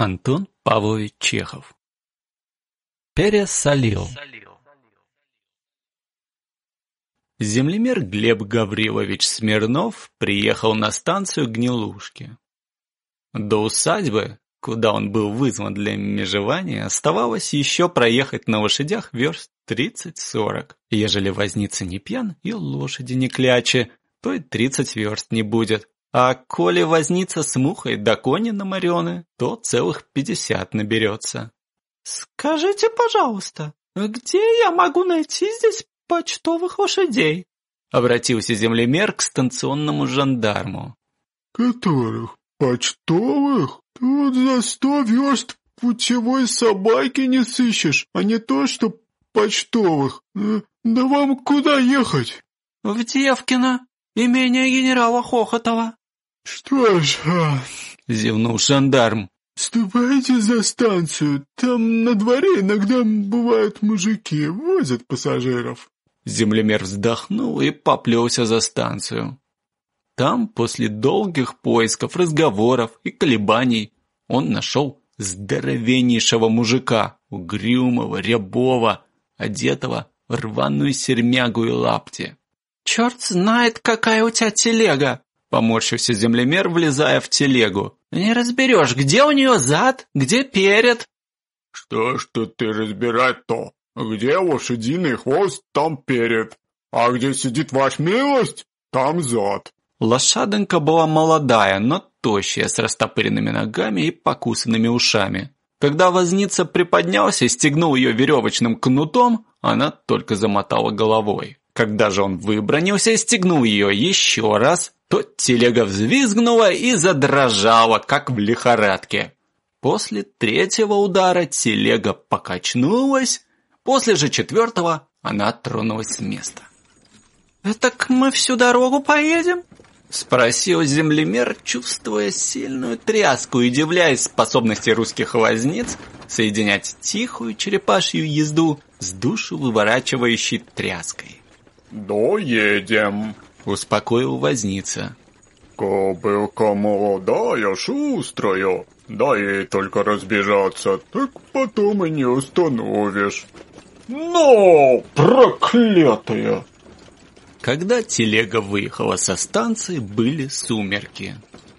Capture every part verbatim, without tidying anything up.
Антон Павлович Чехов. Пересолил. Землемер Глеб Гаврилович Смирнов приехал на станцию Гнилушки. До усадьбы, куда он был вызван для межевания, оставалось еще проехать на лошадях верст тридцать-сорок. Ежели возница не пьян и лошади не клячи, то и тридцать верст не будет. А коли возница с мухой да кони наморены, то целых пятьдесят наберется. «Скажите, пожалуйста, где я могу найти здесь почтовых лошадей?» Обратился землемер к станционному жандарму. «Которых? Почтовых? Тут за сто верст путевой собаки не сыщешь, а не то что почтовых. Да вам куда ехать?» «В Девкино, имение генерала Хохотова». «Что ж, а... — зевнул жандарм. — ступайте за станцию, там на дворе иногда бывают мужики, возят пассажиров». Землемер вздохнул и поплелся за станцию. Там, после долгих поисков, разговоров и колебаний, он нашел здоровеннейшего мужика, угрюмого, рябого, одетого в рваную сермягу и лапти. «Черт знает, какая у тебя телега!» — поморщился землемер, влезая в телегу. «Не разберешь, где у нее зад, где перед». «Что ж тут ты разбирать-то? Где лошадиный хвост, там перед, а где сидит ваш милость, там зад». Лошадонька была молодая, но тощая, с растопыренными ногами и покусанными ушами. Когда возница приподнялся и стегнул ее веревочным кнутом, она только замотала головой. Когда же он выбранился и стегнул ее еще раз, то телега взвизгнула и задрожала, как в лихорадке. После третьего удара телега покачнулась, после же четвертого она тронулась с места. «Так мы всю дорогу поедем?» — спросил землемер, чувствуя сильную тряску и удивляясь способности русских возниц соединять тихую черепашью езду с душу выворачивающей тряской. «Доедем», — успокоил возница. «Кобылка молодая, шустрая, да ей только разбежаться, так потом и не остановишь». «Но, проклятая!» Когда телега выехала со станции, были сумерки.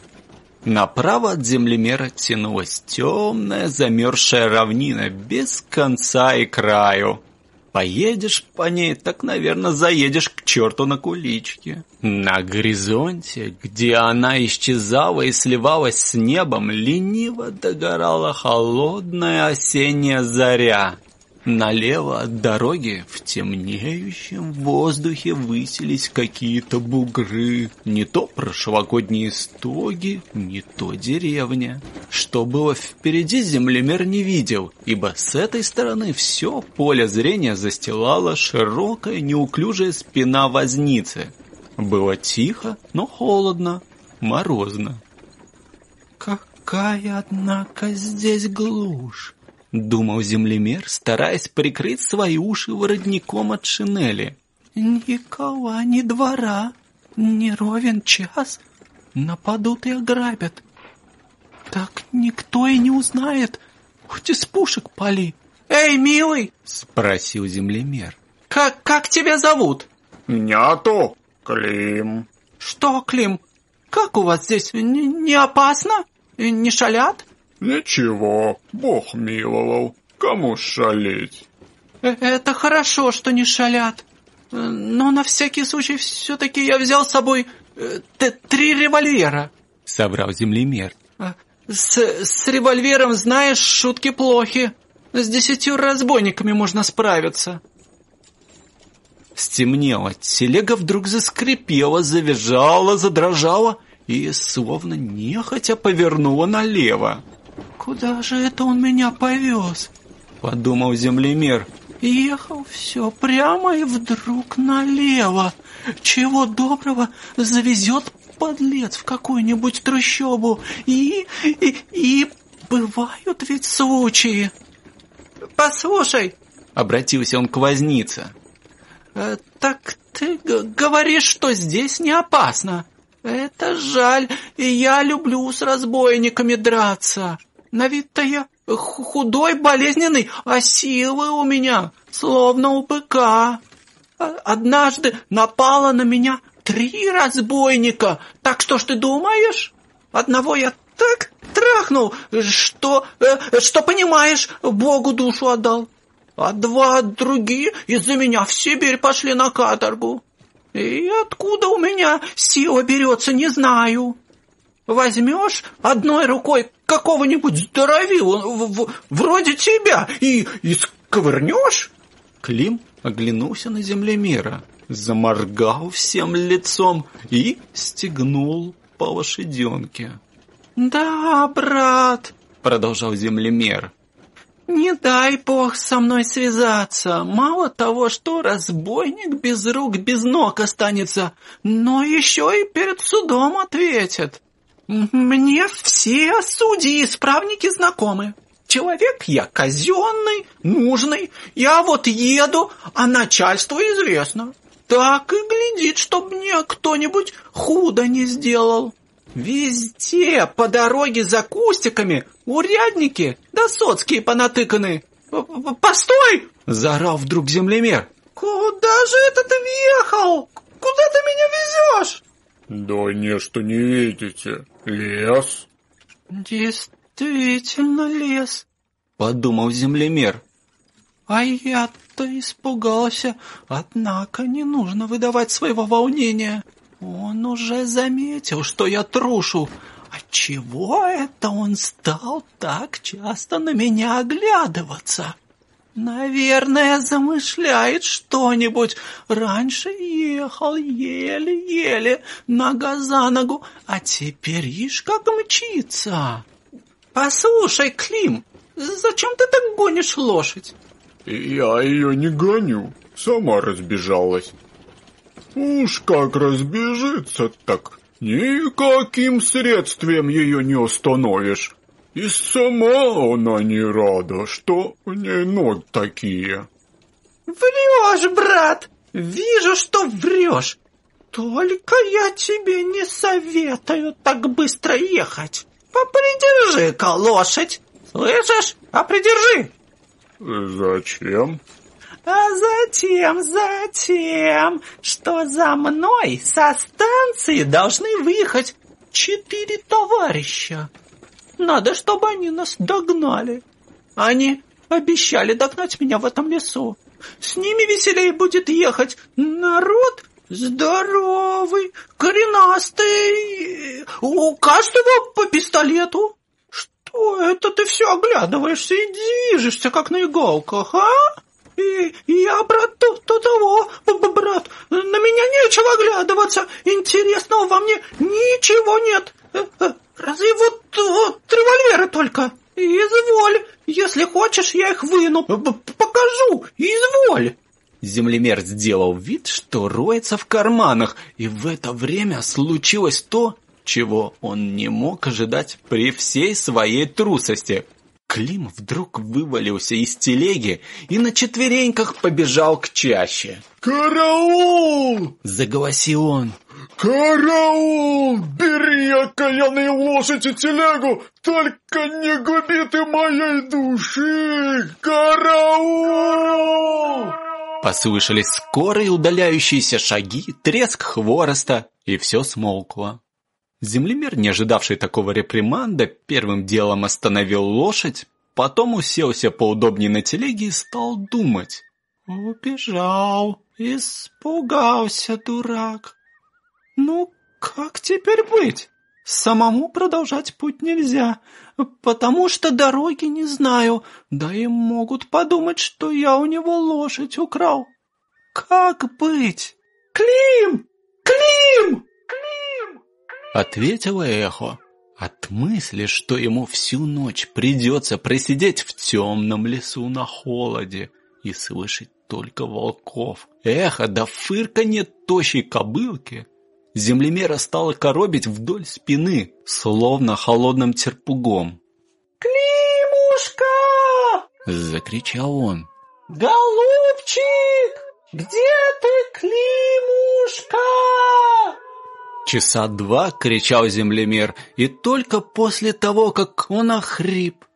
Направо от землемера тянулась темная замерзшая равнина без конца и краю. Поедешь по ней, так, наверное, заедешь к черту на куличке. На горизонте, где она исчезала и сливалась с небом, лениво догорала холодная осенняя заря. Налево от дороги в темнеющем воздухе высились какие-то бугры. Не то прошлогодние стоги, не то деревня. Что было впереди, землемер не видел, ибо с этой стороны все поле зрения застилала широкая неуклюжая спина возницы. Было тихо, но холодно, морозно. «Какая, однако, здесь глушь!» — думал землемер, стараясь прикрыть свои уши воротником от шинели. «Ни кола, ни двора, не ровен час, нападут и ограбят. Так никто и не узнает, хоть из пушек пали. Эй, милый!» — спросил землемер. «Как, как тебя зовут?» «Меня-то Клим». «Что, Клим, как у вас здесь, не, не опасно? Не шалят?» «Ничего, Бог миловал. Кому шалить?» «Это хорошо, что не шалят. Но на всякий случай все-таки я взял с собой э, три револьвера», — соврал землемер. С, «С револьвером, знаешь, шутки плохи. С десятью разбойниками можно справиться». Стемнело, телега вдруг заскрипела, завизжала, задрожала и словно нехотя повернула налево. «Куда же это он меня повез?» — подумал землемер. «Ехал все прямо и вдруг налево. Чего доброго завезет подлец в какую-нибудь трущобу. И, и, и бывают ведь случаи». «Послушай», — обратился он к вознице. э, «Так ты говоришь, что здесь не опасно. Это жаль, и я люблю с разбойниками драться». На вид-то я худой, болезненный, а силы у меня словно у быка. Однажды напало на меня три разбойника. Так что ж ты думаешь? Одного я так трахнул, что, э, что понимаешь, Богу душу отдал. А два другие из-за меня в Сибирь пошли на каторгу. И откуда у меня сила берется, не знаю. Возьмешь одной рукой какого-нибудь здоровилу вроде тебя и, и сковырнешь? Клим оглянулся на землемера, заморгал всем лицом и стегнул по лошаденке. «Да, брат», — продолжал землемер, — «не дай Бог со мной связаться. Мало того, что разбойник без рук, без ног останется, но еще и перед судом ответит. Мне все судьи и исправники знакомы. Человек я казенный, нужный. Я вот еду, а начальству известно. Так и глядит, чтоб мне кто-нибудь худо не сделал. Везде по дороге за кустиками урядники да соцкие понатыканы. Постой! Заорал вдруг землемер. Куда же это ты въехал? Куда ты меня везешь? Да нечто не видите. Лес. Действительно лес, подумал землемер. А я-то испугался, однако не нужно выдавать своего волнения. Он уже заметил, что я трушу. Отчего это он стал так часто на меня оглядываться? Наверное, замышляет что-нибудь. Раньше ехал еле-еле, нога за ногу, а теперь ишь как мчится. Послушай, Клим, зачем ты так гонишь лошадь? Я ее не гоню, сама разбежалась. Уж как разбежится, так никаким средством ее не остановишь. И сама она не рада, что у ней ноги такие. Врешь, брат, вижу, что врешь. Только я тебе не советую так быстро ехать. Попридержи-ка лошадь, слышишь? А придержи. Зачем? А затем, затем, что за мной со станции должны выехать четыре товарища. Надо, чтобы они нас догнали. Они обещали догнать меня в этом лесу. С ними веселее будет ехать. Народ здоровый, коренастый, у каждого по пистолету. Что это ты все оглядываешься и движешься, как на иголках, а? И я, брат, то, то того, брат, на меня нечего оглядываться, интересного во мне ничего нет. Разве вот, вот револьверы только? Изволь, если хочешь, я их выну, покажу, изволь. Землемер сделал вид, что роется в карманах, и в это время случилось то, чего он не мог ожидать при всей своей трусости. Клим вдруг вывалился из телеги и на четвереньках побежал к чаще. «Караул!» — заголосил он. «Караул! Бери окаянные лошадь и телегу, только не губи ты моей души! Караул!» Послышались скорые удаляющиеся шаги, треск хвороста, и все смолкло. Землемер, не ожидавший такого реприманда, первым делом остановил лошадь, потом уселся поудобнее на телеге и стал думать. Убежал, испугался, дурак. Ну, как теперь быть? Самому продолжать путь нельзя, потому что дороги не знаю, да и могут подумать, что я у него лошадь украл. Как быть? Клим! Клим! Клим! Ответило эхо. От мысли, что ему всю ночь придется просидеть в темном лесу на холоде и слышать только волков, эхо да фырканье тощей кобылки, землемера стало коробить вдоль спины, словно холодным терпугом. «Климушка!» — закричал он. «Голубчик! Где ты, Климушка?» Часа два кричал землемер, и только после того, как он охрип,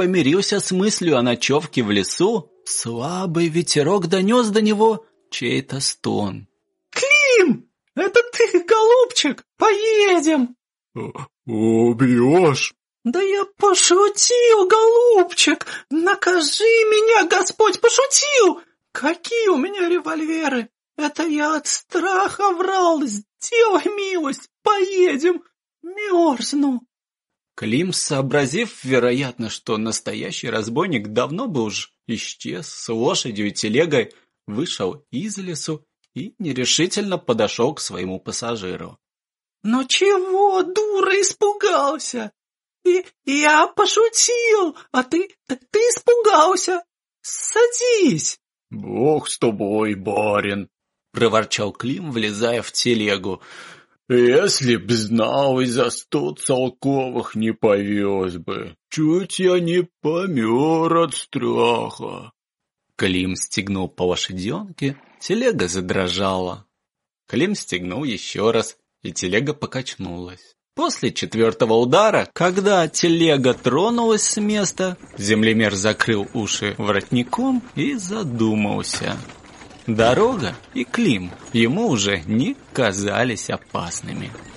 помирился с мыслью о ночевке в лесу, слабый ветерок донес до него чей-то стон. «Клим, это ты, голубчик? Поедем!» «Убьешь?» «Да я пошутил, голубчик! Накажи меня, Господь, пошутил! Какие у меня револьверы! Это я от страха врал! Сделай милость, поедем! Мерзну!» Клим, сообразив, вероятно, что настоящий разбойник давно бы уж исчез с лошадью и телегой, вышел из лесу и нерешительно подошел к своему пассажиру. «Ну чего, дура, испугался? И я пошутил, а ты, ты, ты испугался. Садись!» «Бог с тобой, барин!» — проворчал Клим, влезая в телегу. «Если б знал, и за сто целковых не повез бы. Чуть я не помер от страха». Клим стегнул по лошаденке, телега задрожала. Клим стегнул еще раз, и телега покачнулась. После четвертого удара, когда телега тронулась с места, землемер закрыл уши воротником и задумался. Дорога и Клим ему уже не казались опасными.